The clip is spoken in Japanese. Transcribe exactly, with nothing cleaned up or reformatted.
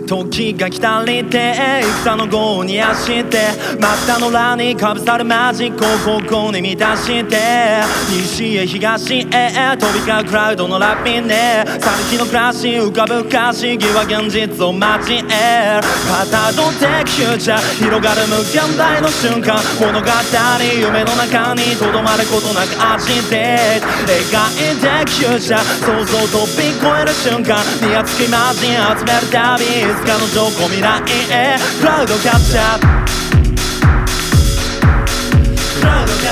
時が来たりて戦の号に走って真っの裏にかぶさるマジックをここに満たして西へ東へ飛び交うクラウドのラッピンでさびきの暮らし浮かぶ不可思議は現実を交える片取ってフューチャー広がる無限大の瞬間物語夢の中にとどまることなく味で描いてフューチャー想像を飛び越える瞬間に熱きマジン集めるたびいつかの情報未来へクラウドキャッチャークラウド